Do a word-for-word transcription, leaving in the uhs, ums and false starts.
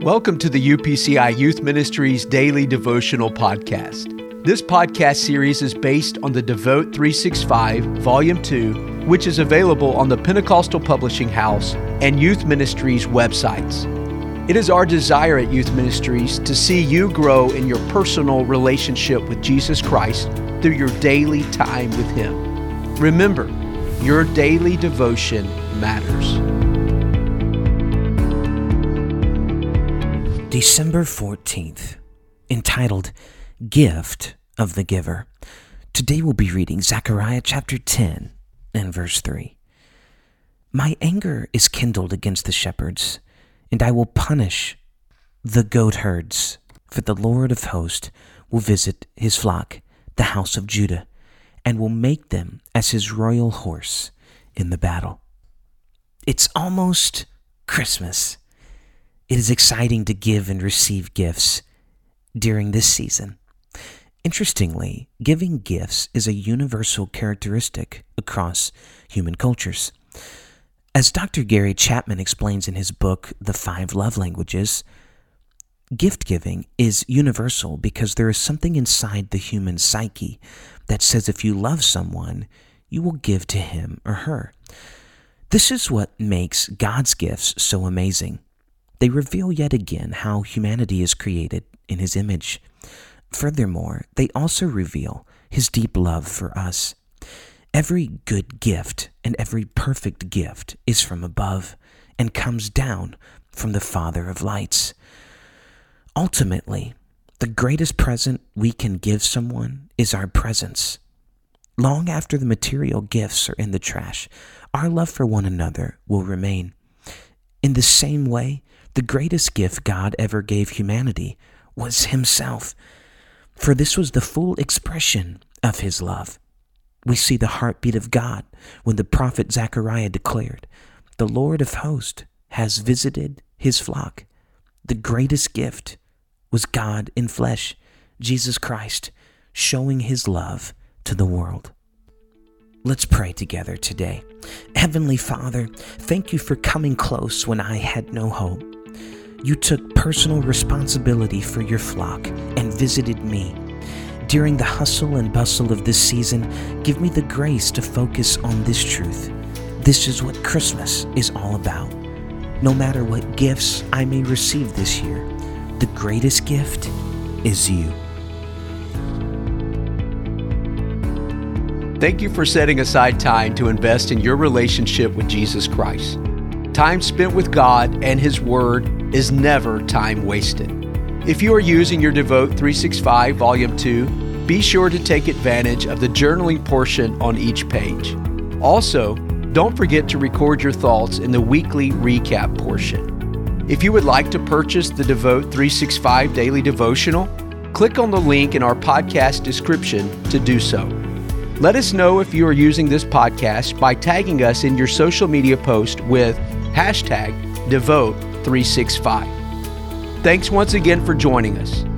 Welcome to the U P C I Youth Ministries Daily Devotional Podcast. This podcast series is based on the Devote three sixty-five, Volume two, which is available on the Pentecostal Publishing House and Youth Ministries websites. It is our desire at Youth Ministries to see you grow in your personal relationship with Jesus Christ through your daily time with Him. Remember, your daily devotion matters. December fourteenth, entitled Gift of the Giver. Today we'll be reading Zechariah chapter ten and verse three. My anger is kindled against the shepherds, and I will punish the goat herds, for the Lord of hosts will visit his flock, the house of Judah, and will make them as his royal horse in the battle. It's almost Christmas. It is exciting to give and receive gifts during this season. Interestingly, giving gifts is a universal characteristic across human cultures. As Doctor Gary Chapman explains in his book, The Five Love Languages, gift giving is universal because there is something inside the human psyche that says if you love someone, you will give to him or her. This is what makes God's gifts so amazing. They reveal yet again how humanity is created in His image. Furthermore, they also reveal His deep love for us. Every good gift and every perfect gift is from above and comes down from the Father of lights. Ultimately, the greatest present we can give someone is our presence. Long after the material gifts are in the trash, our love for one another will remain. In the same way, the greatest gift God ever gave humanity was Himself, for this was the full expression of His love. We see the heartbeat of God when the prophet Zechariah declared, "The Lord of hosts has visited His flock." The greatest gift was God in flesh, Jesus Christ, showing His love to the world. Let's pray together today. Heavenly Father, thank You for coming close when I had no hope. You took personal responsibility for Your flock and visited me. During the hustle and bustle of this season, give me the grace to focus on this truth. This is what Christmas is all about. No matter what gifts I may receive this year, the greatest gift is You. Thank you for setting aside time to invest in your relationship with Jesus Christ. Time spent with God and His Word is never time wasted. If you are using your Devote three sixty-five Volume two, be sure to take advantage of the journaling portion on each page. Also, don't forget to record your thoughts in the weekly recap portion. If you would like to purchase the Devote three sixty-five Daily Devotional, click on the link in our podcast description to do so. Let us know if you are using this podcast by tagging us in your social media post with hashtag Devote three sixty-five. Thanks once again for joining us.